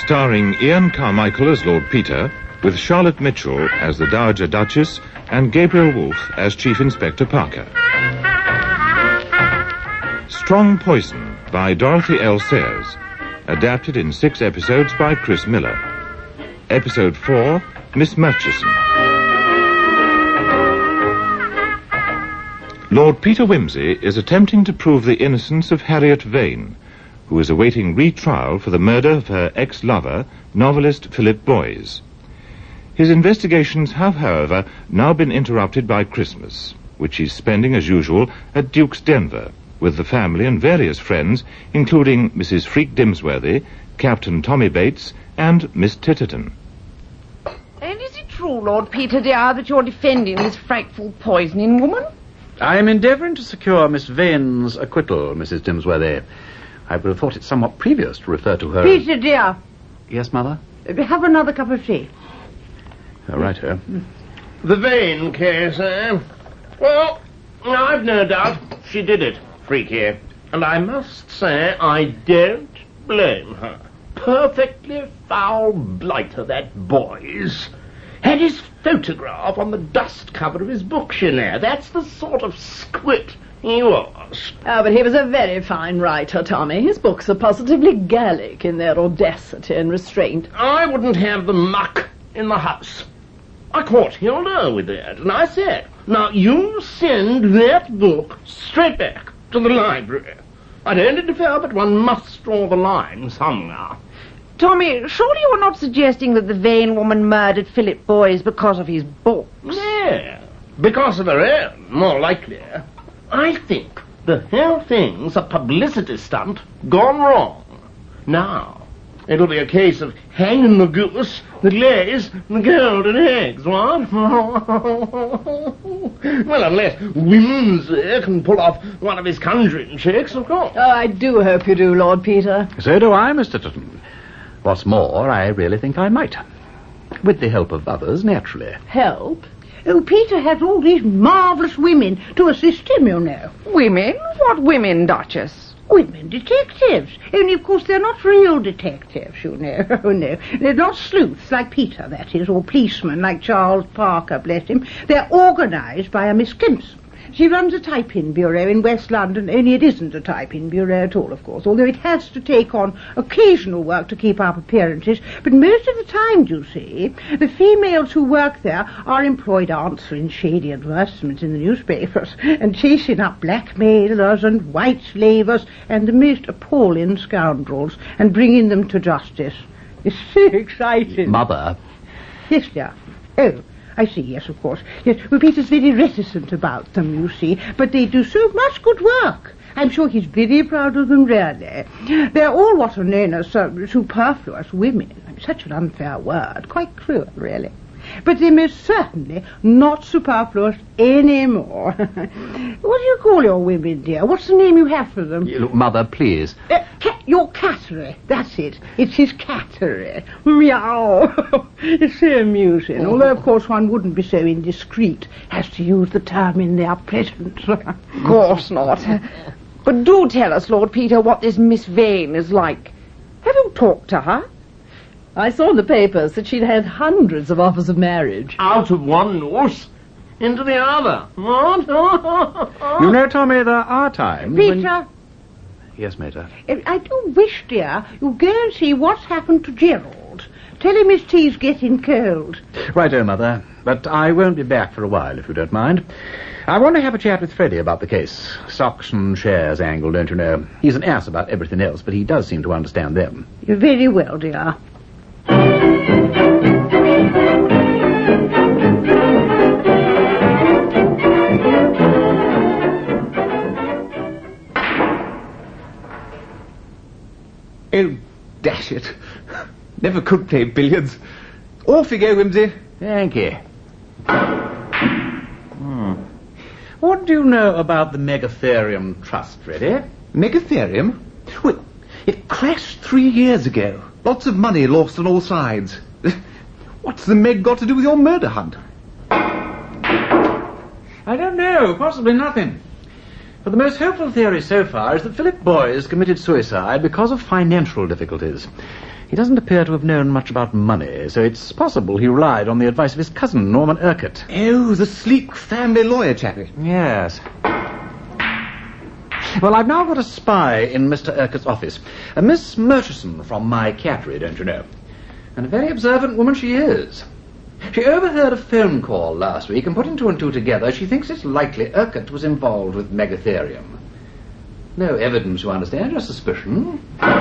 Starring Ian Carmichael as Lord Peter, with Charlotte Mitchell as the Dowager Duchess and Gabriel Wolfe as Chief Inspector Parker. Strong Poison by Dorothy L. Sayers, adapted in 6 episodes by Chris Miller. Episode 4, Miss Murchison. Lord Peter Wimsey is attempting to prove the innocence of Harriet Vane, who is awaiting retrial for the murder of her ex-lover, novelist Philip Boyes. His investigations have, however, now been interrupted by Christmas, which he's spending as usual at Duke's Denver, with the family and various friends, including Mrs. Freak Dimsworthy, Captain Tommy Bates, and Miss Titterton. And is it true, Lord Peter, dear, that you're defending this frightful poisoning woman? I am endeavouring to secure Miss Vane's acquittal, Mrs. Dimsworthy. I would have thought it somewhat previous to refer to her... Peter, dear. Yes, Mother? Have another cup of tea. Oh, right, her. The Vane case, eh? Well, I've no doubt she did it, Freaky. And I must say I don't blame her. Perfectly foul blighter, that Boyes. Had his photograph on the dust cover of his book, you know. That's the sort of squid he was. Oh, but he was a very fine writer, Tommy. His books are positively Gallic in their audacity and restraint. I wouldn't have the muck in the house. I caught Hilda with that, and I said, now you send that book straight back to the library. I don't interfere, but one must draw the line somewhere. Tommy, surely you're not suggesting that the Vane woman murdered Philip Boyes because of his books? Yeah, because of her own, more likely. I think the whole thing's a publicity stunt gone wrong. Now, it'll be a case of hanging the goose that lays the golden eggs, what? Well, unless Wimsey can pull off one of his conjuring tricks, of course. Oh, I do hope you do, Lord Peter. So do I, Mr. Titterton. What's more, I really think I might. With the help of others, naturally. Help? Oh, Peter has all these marvellous women to assist him, you know. Women? What women, Duchess? Women detectives. Only, of course, they're not real detectives, you know. Oh, no. They're not sleuths like Peter, that is, or policemen like Charles Parker, bless him. They're organised by a Miss Kimpson. She runs a type-in bureau in West London, only it isn't a type-in bureau at all, of course, although it has to take on occasional work to keep up appearances. But most of the time, you see, the females who work there are employed answering shady advertisements in the newspapers and chasing up blackmailers and white slavers and the most appalling scoundrels and bringing them to justice. It's so exciting. Mother. Yes, dear. Oh, I see, yes, of course. Yes, well, Peter's very reticent about them, you see, but they do so much good work. I'm sure he's very proud of them, really. They're all what are known as superfluous women. Such an unfair word. Quite cruel, really. But they're most certainly not superfluous anymore. What do you call your women, dear? What's the name you have for them? Look, Mother, please. Your cattery. That's it. It's his cattery. Meow. It's so amusing. Although, of course, one wouldn't be so indiscreet as to use the term in their presence. Of course not. But do tell us, Lord Peter, what this Miss Vane is like. Have you talked to her? I saw in the papers that she'd had hundreds of offers of marriage. Out of one nose into the other. What? You know, Tommy, there are times Peter. Yes, Mater. I do wish, dear, you'd go and see what's happened to Gerald. Tell him his tea's getting cold. Righto, Mother. But I won't be back for a while, if you don't mind. I want to have a chat with Freddie about the case. Stocks and shares angle, don't you know? He's an ass about everything else, but he does seem to understand them. You're very well, dear. Oh, dash it. Never could play billiards. Off you go, Wimsey. Thank you. What do you know about the Megatherium Trust, Freddie? Megatherium? Well, it crashed 3 years ago. Lots of money lost on all sides. What's the Meg got to do with your murder hunt? I don't know. Possibly nothing. But the most hopeful theory so far is that Philip Boyes committed suicide because of financial difficulties. He doesn't appear to have known much about money, so it's possible he relied on the advice of his cousin, Norman Urquhart. Oh, the sleek family lawyer chappie. Yes. Well, I've now got a spy in Mr. Urquhart's office. A Miss Murchison from my cattery, don't you know? And a very observant woman she is. She overheard a phone call last week and putting two and two together, she thinks it's likely Urquhart was involved with Megatherium. No evidence, you understand, just suspicion.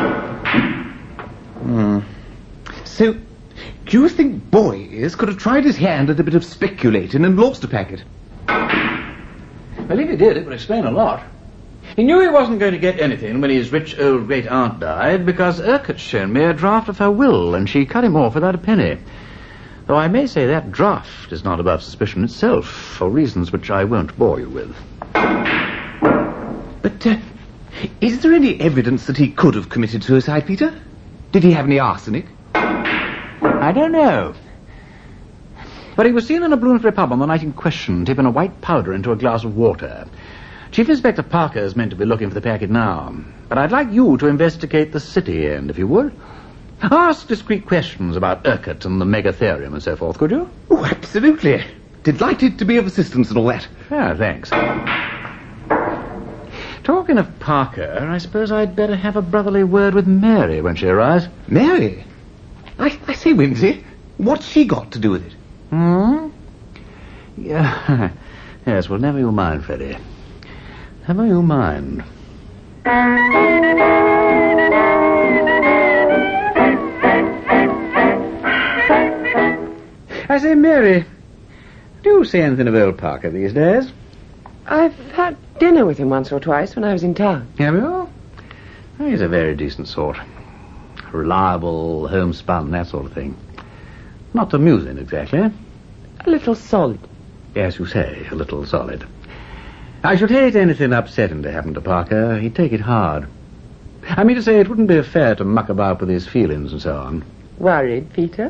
So, do you think Boys could have tried his hand at a bit of speculating and lost a packet? Well, if he did, it would explain a lot. He knew he wasn't going to get anything when his rich old great-aunt died because Urquhart's shown me a draft of her will and she cut him off without a penny. Though I may say that draft is not above suspicion itself, for reasons which I won't bore you with. But, is there any evidence that he could have committed suicide, Peter? Did he have any arsenic? I don't know. But he was seen in a Bloomsbury pub on the night in question, tipping a white powder into a glass of water. Chief Inspector Parker is meant to be looking for the packet now. But I'd like you to investigate the city end, if you would. Ask discreet questions about Urquhart and the Megatherium and so forth, could you? Oh, absolutely. Delighted to be of assistance and all that. Ah, thanks. Talking of Parker, I suppose I'd better have a brotherly word with Mary when she arrives. Mary? I say, Whimsy, what's she got to do with it? Yeah. Yes, well, never you mind, Freddie. Never you mind. I say, Mary, do you see anything of old Parker these days? I've had dinner with him once or twice when I was in town. Have you? Oh, he's a very decent sort. Reliable, homespun, that sort of thing. Not amusing, exactly. A little solid. Yes, you say, a little solid. I should hate anything upsetting to happen to Parker. He'd take it hard. I mean to say, it wouldn't be fair to muck about with his feelings and so on. Worried, Peter?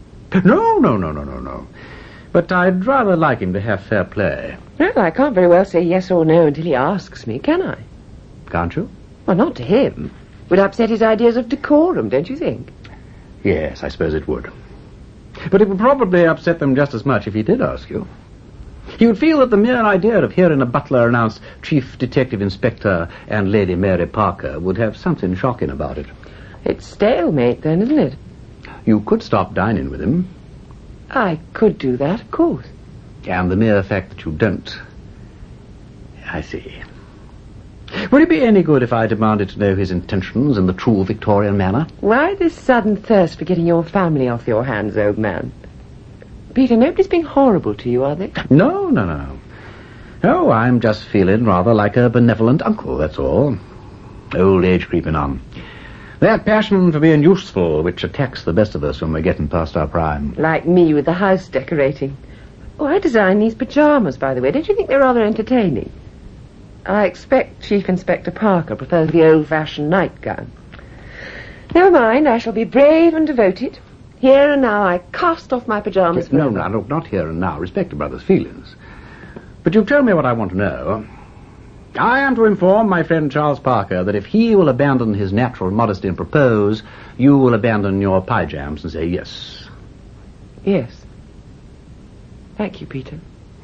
No. But I'd rather like him to have fair play. Well, I can't very well say yes or no until he asks me, can I? Can't you? Well, not to him. Would upset his ideas of decorum, don't you think? Yes, I suppose it would. But it would probably upset them just as much if he did ask you. He would feel that the mere idea of hearing a butler announce Chief Detective Inspector and Lady Mary Parker would have something shocking about it. It's stalemate, then, isn't it? You could stop dining with him. I could do that, of course. And the mere fact that you don't... I see. Would it be any good if I demanded to know his intentions in the true Victorian manner? Why this sudden thirst for getting your family off your hands, old man? Peter, nobody's being horrible to you, are they? No. Oh, I'm just feeling rather like a benevolent uncle, that's all. Old age creeping on. That passion for being useful which attacks the best of us when we're getting past our prime. Like me with the house decorating. Oh, I designed these pyjamas, by the way. Don't you think they're rather entertaining? I expect Chief Inspector Parker prefers the old-fashioned nightgown. Never mind, I shall be brave and devoted. Here and now I cast off my pyjamas. No, not here and now. Respect a brother's feelings. But you tell me what I want to know. I am to inform my friend Charles Parker that if he will abandon his natural modesty and propose, you will abandon your pyjams and say yes. Yes. Thank you, Peter.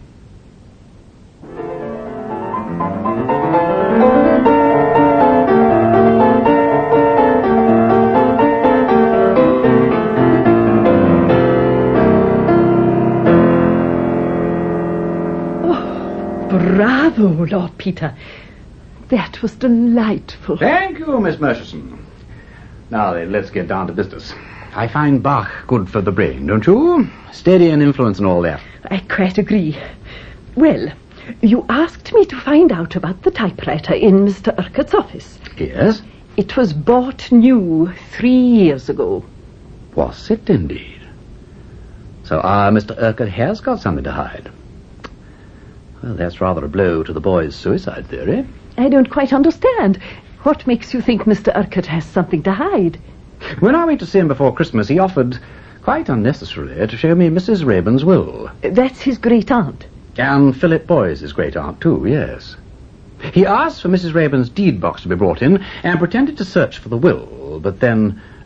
Bravo, Lord Peter. That was delightful. Thank you, Miss Murchison. Now then, let's get down to business. I find Bach good for the brain, don't you? Steady and influence and all that. I quite agree. Well, you asked me to find out about the typewriter in Mr. Urquhart's office. Yes? It was bought new 3 years ago. Was it indeed? So Mr. Urquhart has got something to hide. Well, that's rather a blow to the boy's suicide theory. I don't quite understand. What makes you think Mr. Urquhart has something to hide? When I went to see him before Christmas, he offered, quite unnecessarily, to show me Mrs. Rayburn's will. That's his great-aunt. And Philip Boyes' great-aunt, too, yes. He asked for Mrs. Rayburn's deed box to be brought in and pretended to search for the will, but then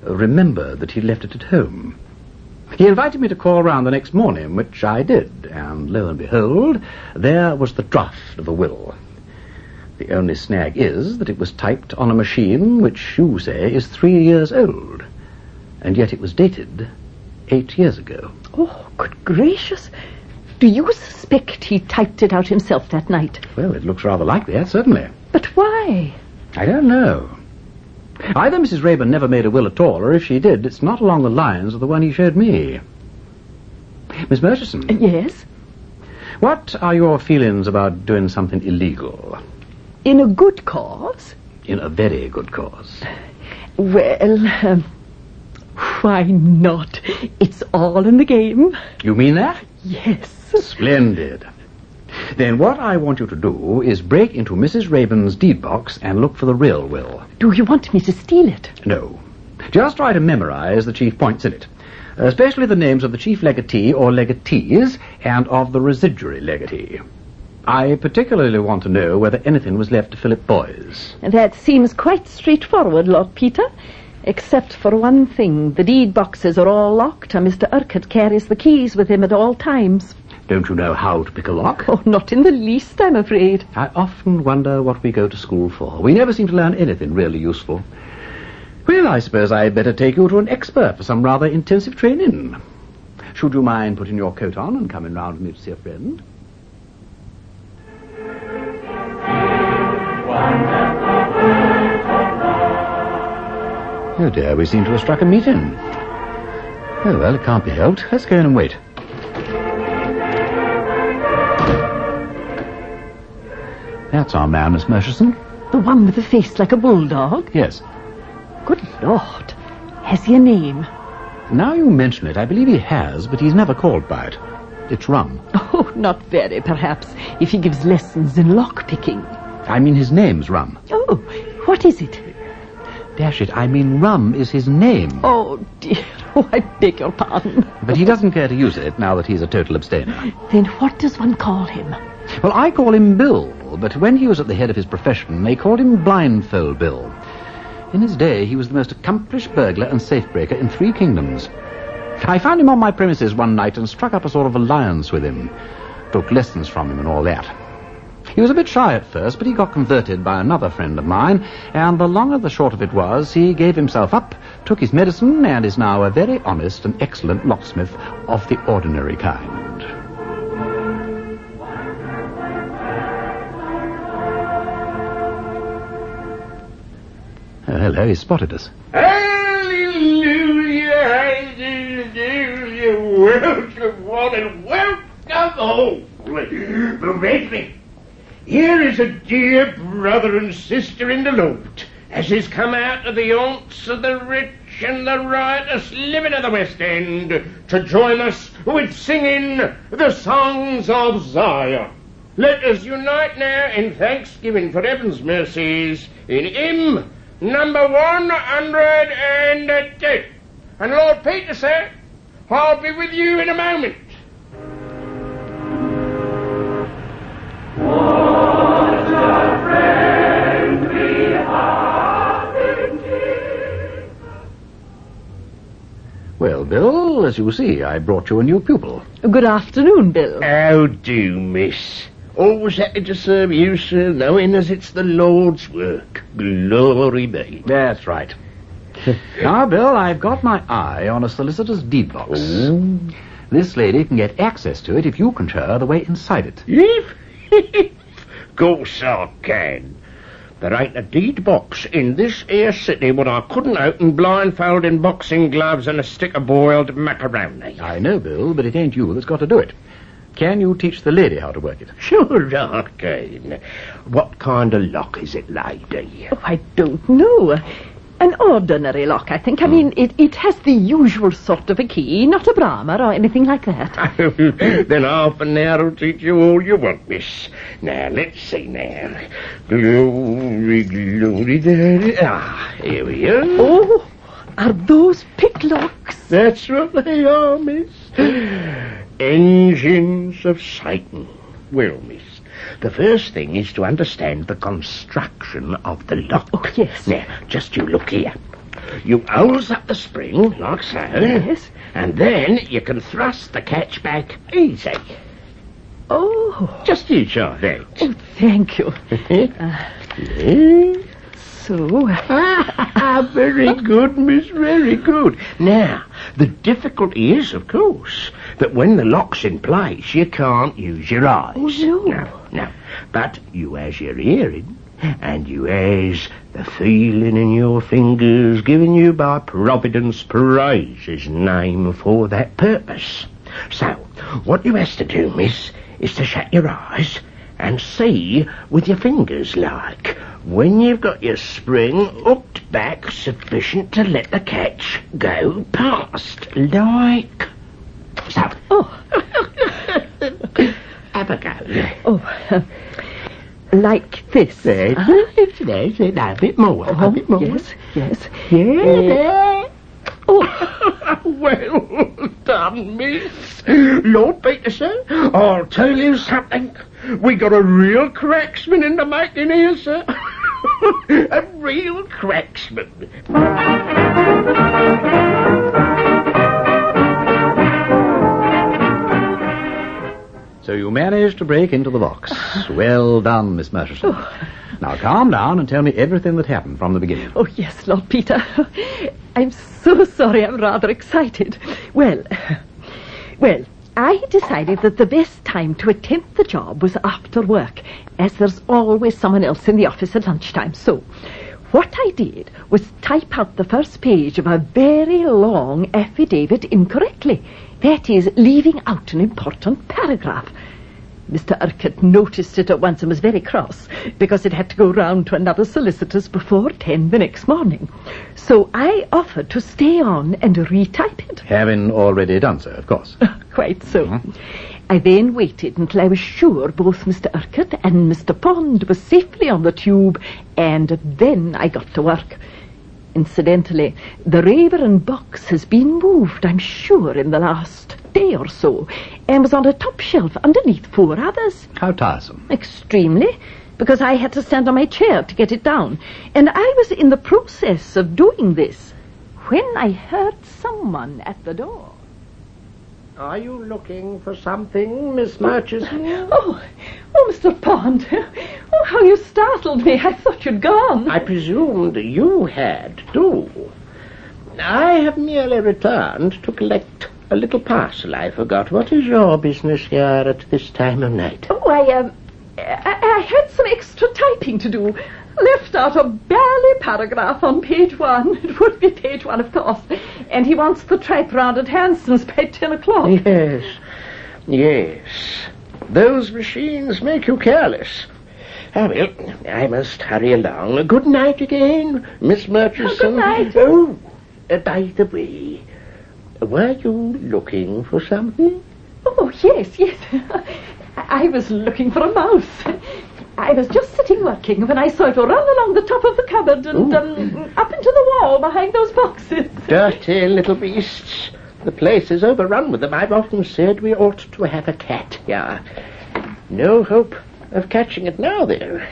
remembered that he'd left it at home. He invited me to call round the next morning, which I did, and lo and behold, there was the draft of the will. The only snag is that it was typed on a machine which you say is 3 years old, and yet it was dated 8 years ago. Oh, good gracious. Do you suspect he typed it out himself that night? Well, it looks rather like that, certainly. But why? I don't know. Either Mrs. Rayburn never made a will at all, or if she did, it's not along the lines of the one he showed me. Miss Murchison. Yes? What are your feelings about doing something illegal? In a good cause? In a very good cause. Well, why not? It's all in the game. You mean that? Yes. Splendid. Then what I want you to do is break into Mrs. Rayburn's deed box and look for the real will. Do you want me to steal it? No. Just try to memorize the chief points in it, especially the names of the chief legatee or legatees and of the residuary legatee. I particularly want to know whether anything was left to Philip Boyes. That seems quite straightforward, Lord Peter. Except for one thing. The deed boxes are all locked, and Mr. Urquhart carries the keys with him at all times. Don't you know how to pick a lock? Oh, not in the least, I'm afraid. I often wonder what we go to school for. We never seem to learn anything really useful. Well, I suppose I'd better take you to an expert for some rather intensive training. Should you mind putting your coat on and coming round with me to see a friend? Oh dear, we seem to have struck a meeting. Oh well, it can't be helped. Let's go in and wait. That's our man, Miss Murchison. The one with the face like a bulldog? Yes. Good Lord. Has he a name? Now you mention it, I believe he has, but he's never called by it. It's Rum. Oh, not very, perhaps, if he gives lessons in lock-picking. I mean his name's Rum. Oh, what is it? Dash it, I mean Rum is his name. Oh, dear. Oh, I beg your pardon. But he doesn't care to use it now that he's a total abstainer. Then what does one call him? Well, I call him Bill, but when he was at the head of his profession, they called him Blindfold Bill. In his day, he was the most accomplished burglar and safe-breaker in 3 kingdoms. I found him on my premises one night and struck up a sort of alliance with him. Took lessons from him and all that. He was a bit shy at first, but he got converted by another friend of mine, and the long and the short of it was, he gave himself up, took his medicine, and is now a very honest and excellent locksmith of the ordinary kind. Oh, hello, he spotted us. Hallelujah, hallelujah, welcome, one, and welcome all. Brethren, here is a dear brother and sister in the Lord, as has come out of the haunts of the rich and the riotous living of the West End to join us with singing the songs of Zion. Let us unite now in thanksgiving for heaven's mercies in hymn number 110. And Lord Peter, sir, I'll be with you in a moment. Well, Bill, as you see, I brought you a new pupil. Good afternoon, Bill. How do, miss? Always happy to serve you, sir, knowing as it's the Lord's work. Glory be. That's right. Now, Bill, I've got my eye on a solicitor's deed box. Oh. This lady can get access to it if you can show her the way inside it. If? Course I can. There ain't a deed box in this here city what I couldn't open blindfold in boxing gloves and a stick of boiled macaroni. I know, Bill, but it ain't you that's got to do it. Can you teach the lady how to work it? Sure I can. What kind of lock is it, lady? Oh, I don't know. An ordinary lock, I think. I mean, it has the usual sort of a key, not a Bramah or anything like that. Then half an hour will teach you all you want, miss. Now, let's see now. Glory, glory, glory. Ah, here we are. Oh, are those picklocks? That's what they are, miss. Engines of Satan. Well, miss, the first thing is to understand the construction of the lock. Oh, yes. Now, just you look here. You holes up the spring, like so. Yes. And then you can thrust the catch back easy. Oh. Just use your legs. Oh, thank you. Yes. So... Very good, miss, very good. Now, the difficulty is, of course, that when the lock's in place, you can't use your eyes. Oh, no. No. But you has your hearing, and you has the feeling in your fingers given you by Providence Praise's name for that purpose. So, what you has to do, miss, is to shut your eyes and see with your fingers like when you've got your spring hooked back sufficient to let the catch go past, like so. Oh. Have a go. Oh, like this. There's a bit more. A bit more. Yes, yes. Yeah. Oh. Well done, miss. Lord Peterson, I'll tell you something. We got a real cracksman in the making here, sir. A real cracksman. So you managed to break into the box. Well done, Miss Murchison. Now calm down and tell me everything that happened from the beginning. Oh, yes, Lord Peter. I'm so sorry. I'm rather excited. Well, I decided that the best time to attempt the job was after work, as there's always someone else in the office at lunchtime. So what I did was type out the first page of a very long affidavit incorrectly. That is, leaving out an important paragraph. Mr. Urquhart noticed it at once and was very cross, because it had to go round to another solicitor's before 10 the next morning. So I offered to stay on and retype it. Having already done so, of course. Quite so. I then waited until I was sure both Mr. Urquhart and Mr. Pond were safely on the tube, and then I got to work. Incidentally, the Raeburn box has been moved, I'm sure, in the last day or so, and was on a top shelf underneath 4 others. How tiresome. Extremely, because I had to stand on my chair to get it down, and I was in the process of doing this when I heard someone at the door. Are you looking for something, Miss Murchison? Oh, Mr. Pond. Oh, how you startled me. I thought you'd gone. I presumed you had, too. I have merely returned to collect a little parcel I forgot. What is your business here at this time of night? Oh, I had some extra typing to do. Left out a barely paragraph on page 1. It would be page 1, of course. And he wants the type round at Hanson's by 10 o'clock. Yes. Those machines make you careless. Ah, well, I must hurry along. Good night again, Miss Murchison. Good night. Oh, by the way, were you looking for something? Oh, yes. I was looking for a mouse. I was just sitting working when I saw it run along the top of the cupboard and up into the wall behind those boxes. Dirty little beasts. The place is overrun with them. I've often said we ought to have a cat here. No hope of catching it now, though.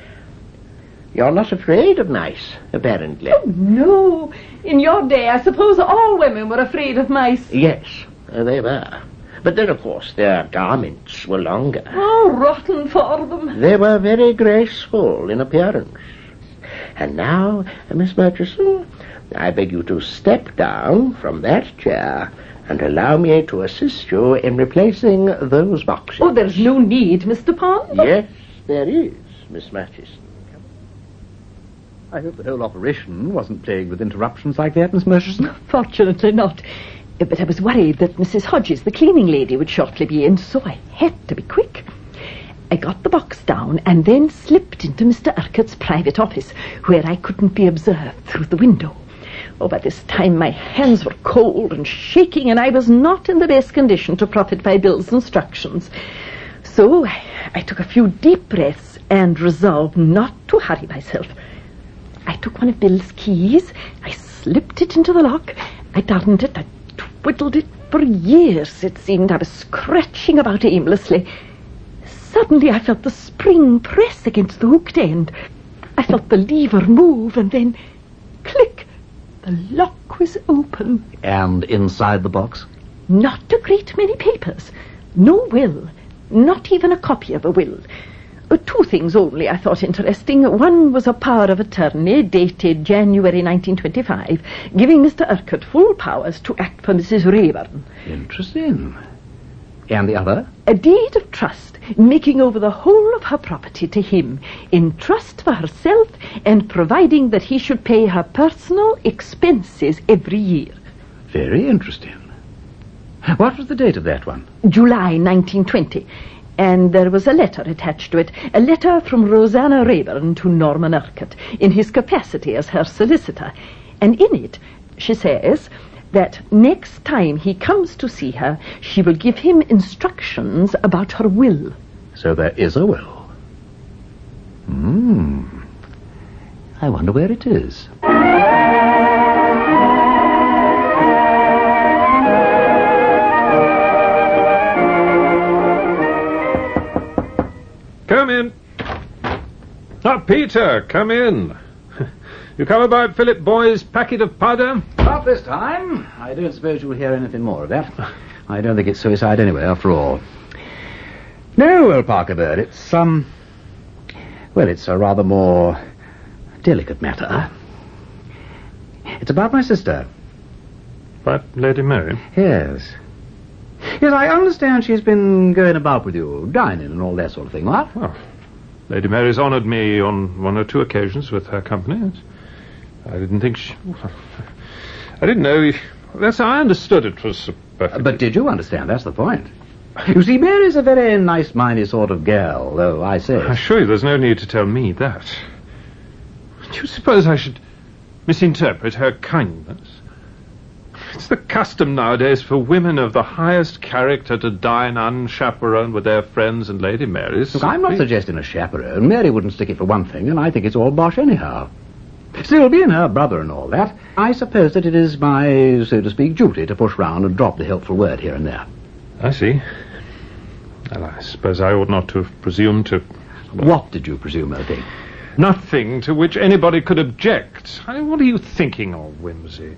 You're not afraid of mice, apparently. Oh, no. In your day, I suppose all women were afraid of mice. Yes, they were. But then, of course, their garments were longer. Oh, rotten for them. They were very graceful in appearance. And now, Miss Murchison, I beg you to step down from that chair and allow me to assist you in replacing those boxes. Oh, there's no need, Mr. Pond. Yes, there is, Miss Murchison. I hope the whole operation wasn't plagued with interruptions like that, Miss Murchison. Fortunately not. But I was worried that Mrs. Hodges, the cleaning lady, would shortly be in, so I had to be quick. I got the box down and then slipped into Mr. Urquhart's private office, where I couldn't be observed through the window. Oh, by this time my hands were cold and shaking, and I was not in the best condition to profit by Bill's instructions. So I took a few deep breaths and resolved not to hurry myself. I took one of Bill's keys, I slipped it into the lock, I turned it, I twiddled it for years, it seemed. I was scratching about aimlessly. Suddenly I felt the spring press against the hooked end. I felt the lever move, and then click, The lock was open. And inside the box? Not a great many papers. No will. Not even a copy of a will. Two things only I thought interesting. One was a power of attorney dated January 1925, giving Mr. Urquhart full powers to act for Mrs. Rayburn. Interesting. And the other? A deed of trust, making over the whole of her property to him, in trust for herself and providing that he should pay her personal expenses every year. Very interesting. What was the date of that one? July 1920. And there was a letter attached to it, a letter from Rosanna Rayburn to Norman Urquhart, in his capacity as her solicitor. And in it, she says that next time he comes to see her, she will give him instructions about her will. So there is a will. I wonder where it is. Come in. Peter, come in. You come about Philip Boy's packet of powder? Not this time. I don't suppose you'll hear anything more of that. I don't think it's suicide anyway, after all. No, old Parker Bird, it's, it's a rather more delicate matter. It's about my sister. About Lady Mary? Yes. Yes, I understand she's been going about with you, dining and all that sort of thing, what? Well, Lady Mary's honoured me on one or two occasions with her company. I didn't think I didn't know... That's how I understood it was perfect. But did you understand? That's the point. You see, Mary's a very nice-minded sort of girl, though I say... I assure you there's no need to tell me that. Do you suppose I should misinterpret her kindness? It's the custom nowadays for women of the highest character to dine unchaperoned with their friends, and Lady Mary's... Look, I'm not suggesting a chaperone. Mary wouldn't stick it for one thing, and I think it's all bosh anyhow. Still, being her brother and all that, I suppose that it is my, so to speak, duty to push round and drop the helpful word here and there. I see. Well, I suppose I ought not to have presumed to... What did you presume, O.P.? Nothing to which anybody could object. What are you thinking of, Whimsy?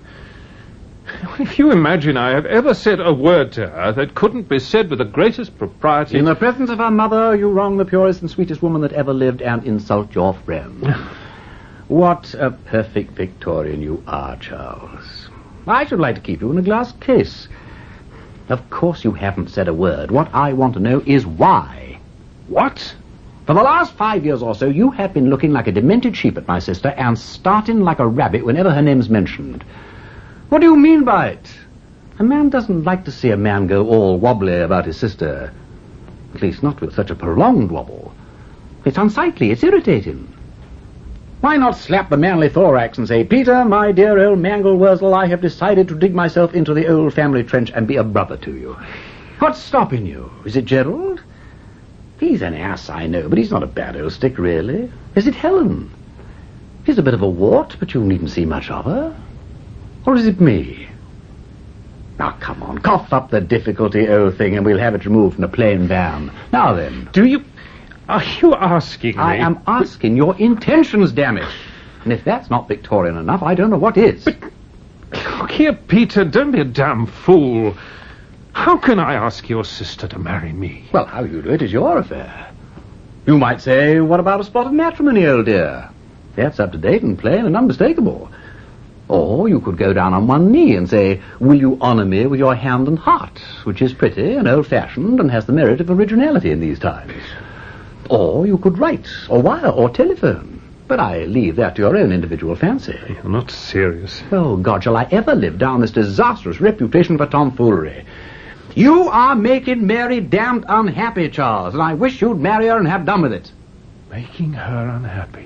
If you imagine I have ever said a word to her that couldn't be said with the greatest propriety... In the presence of her mother, you wrong the purest and sweetest woman that ever lived and insult your friend. What a perfect Victorian you are, Charles. I should like to keep you in a glass case. Of course you haven't said a word. What I want to know is why. What? For the last 5 years or so, you have been looking like a demented sheep at my sister and starting like a rabbit whenever her name's mentioned. What do you mean by it? A man doesn't like to see a man go all wobbly about his sister. At least not with such a prolonged wobble. It's unsightly, it's irritating. Why not slap the manly thorax and say, Peter, my dear old mangle wurzel, I have decided to dig myself into the old family trench and be a brother to you. What's stopping you? Is it Gerald? He's an ass, I know, but he's not a bad old stick, really. Is it Helen? She's a bit of a wart, but you needn't see much of her. Or is it me? Now, come on, cough up the difficulty, old thing, and we'll have it removed from the plain van. Now then. Are you asking me? I am asking your intentions, damn it. And if that's not Victorian enough, I don't know what is. But, look here, Peter, don't be a damn fool. How can I ask your sister to marry me? Well, how you do it is your affair. You might say, what about a spot of matrimony, old dear? That's up to date and plain and unmistakable. Or you could go down on one knee and say, will you honour me with your hand and heart, which is pretty and old-fashioned and has the merit of originality in these times. Or you could write, or wire, or telephone. But I leave that to your own individual fancy. You're not serious. Oh, God, shall I ever live down this disastrous reputation for tomfoolery? You are making Mary damned unhappy, Charles, and I wish you'd marry her and have done with it. Making her unhappy?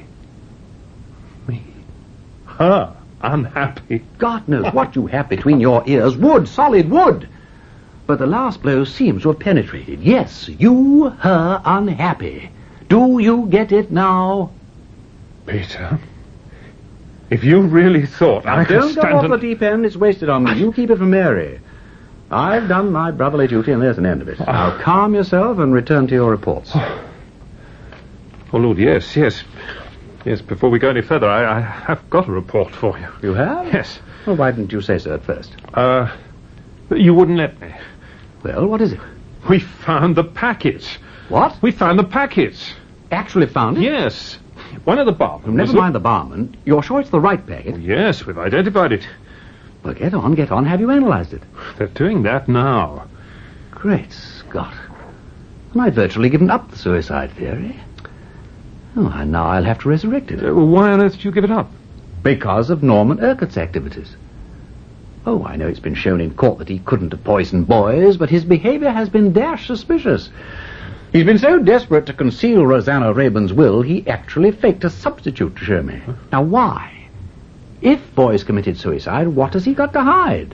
Me? Her unhappy? God knows what you have between your ears. Wood, solid wood. But the last blow seems to have penetrated. Yes, you, her, unhappy. Do you get it now? Peter, if you really thought I could don't stand... go off the deep end. It's wasted on me. You keep it from Mary. I've done my brotherly duty, and there's an end of it. Now calm yourself and return to your reports. Oh, Lord, yes. Yes, before we go any further, I have got a report for you. You have? Yes. Well, why didn't you say so at first? You wouldn't let me. Well, what is it? We found the packet. What? We found the packet. Actually found it? Yes. One of the barmen. Never mind the barman. You're sure it's the right packet? Yes, we've identified it. Well, get on. Have you analysed it? They're doing that now. Great Scott. And I'd virtually given up the suicide theory. Oh, and now I'll have to resurrect it. Why on earth did you give it up? Because of Norman Urquhart's activities. Oh, I know it's been shown in court that he couldn't have poisoned boys, but his behaviour has been dash suspicious. He's been so desperate to conceal Rosanna Rayburn's will, he actually faked a substitute to show me. Now, why? If boys committed suicide, what has he got to hide?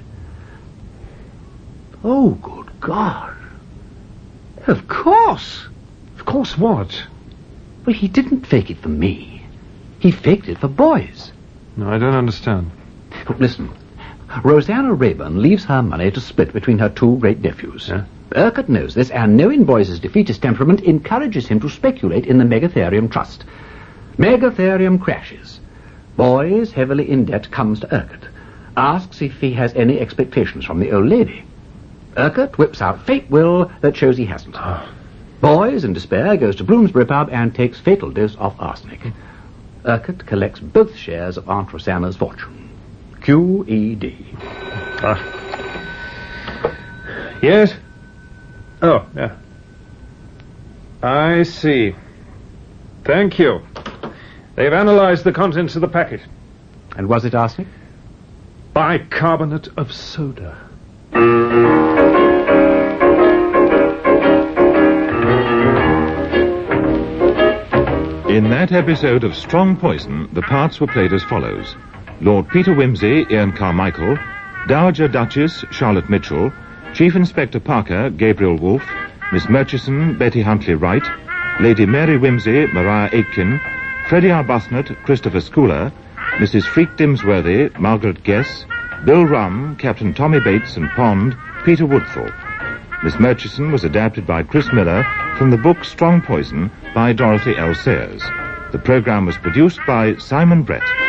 Oh, good God. Of course. Of course what? Well, he didn't fake it for me. He faked it for boys. No, I don't understand. Look, listen. Rosanna Rayburn leaves her money to split between her two great-nephews. Yeah? Urquhart knows this, and knowing Boyce's defeatist temperament encourages him to speculate in the Megatherium Trust. Megatherium crashes. Boyce, heavily in debt, comes to Urquhart. Asks if he has any expectations from the old lady. Urquhart whips out fate will that shows he hasn't. Boyce, in despair, goes to Bloomsbury pub and takes fatal dose of arsenic. Urquhart collects both shares of Aunt Rosanna's fortune. Q.E.D. Yes? Oh, yeah. I see. Thank you. They've analysed the contents of the packet. And was it arsenic? Bicarbonate of soda. In that episode of Strong Poison, the parts were played as follows. Lord Peter Wimsey, Ian Carmichael, Dowager Duchess, Charlotte Mitchell, Chief Inspector Parker, Gabriel Wolfe, Miss Murchison, Betty Huntley-Wright, Lady Mary Wimsey, Maria Aitken, Freddie Arbuthnot, Christopher Schooler, Mrs. Freak Dimsworthy, Margaret Guess, Bill Rum, Captain Tommy Bates and Pond, Peter Woodthorpe. Miss Murchison was adapted by Chris Miller from the book Strong Poison by Dorothy L. Sayers. The program was produced by Simon Brett.